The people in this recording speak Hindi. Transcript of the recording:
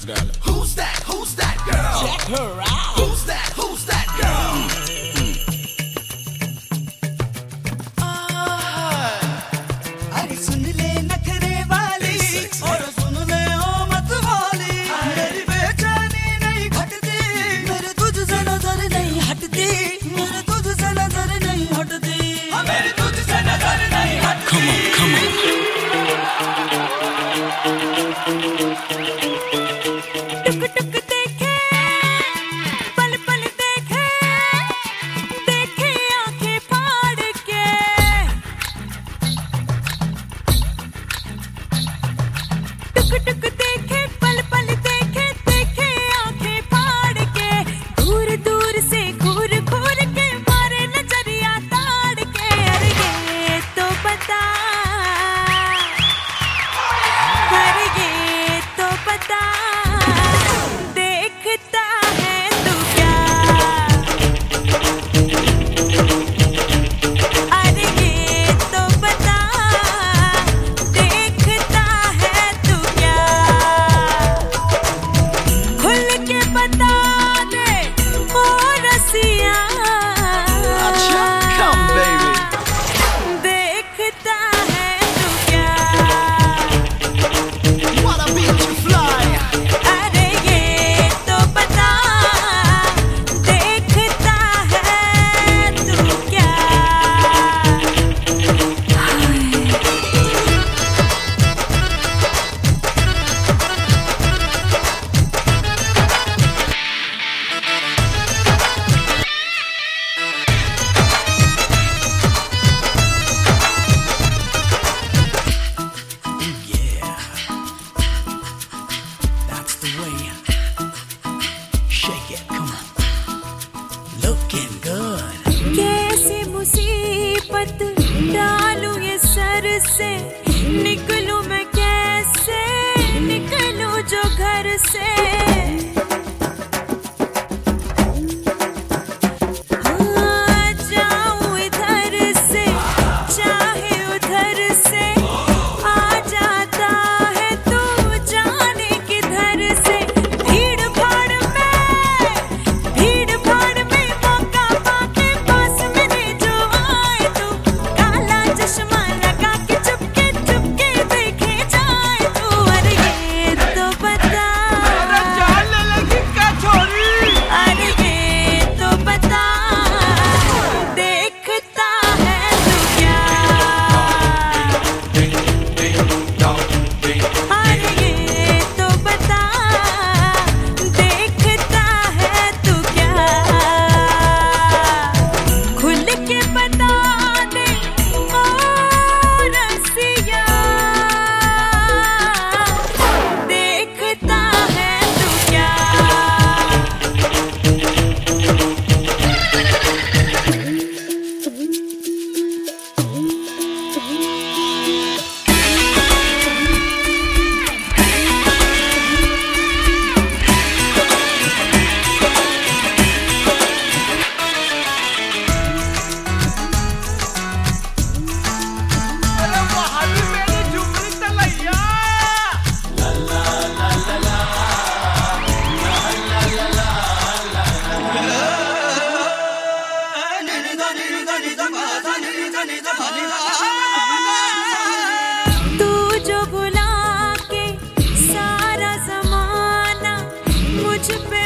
this girl? Who's that? Who's that girl? Check her out. Who's that? Who's that girl? अरे सुन ले नखरे वाली और सुन ले ओ मत वाली, मेरी बेचैनी नहीं घटती, मेरे तुझसे नजर नहीं हटती, मेरे तुझसे नजर नहीं हटती, मेरे तुझसे नजर नहीं हटती। Come on, come on. टुक टुक देखे, पल पल देखे, देखे आंखें फाड़ के। टुक टुक देखे, पल पल देखे, देखे आंखें फाड़ के। दूर दूर से घूर घूर के मारे नजरिया ताड़ के। अरे ये तो पता, अरे ये तो पता, देखता है तू क्या। अरे ये तो पता, देखता है तू क्या। खुल के बता दे ओ रसिया, Acha, come baby. देखता है तू क्या। Wanna beat you fly? अरे ये तो पता, देखता है तू क्या। Yeah, that's the way. Shake it, come on. Looking good. कैसी मुसीबत डालूं ये सर से, निकलूं मैं कैसे, निकलूं जो घर से। हाँ, जाऊं इधर से, चाहे उधर से, आ जाता है तू जाने किधर से। भीड़ भाड़ में मौका पाके पास मेरे जो आए तू, काला चश्मा लगा के चुपके चुपके देखे जाए तू। अरे ये तो पता, अरे ये तो पता, देखता है तू क्या। अरे ये तो पता, देखता है तू क्या। खुल के बता दे ओ रसिया, देखता है तू क्या। तू जो भुला के सारा जमाना मुझ पे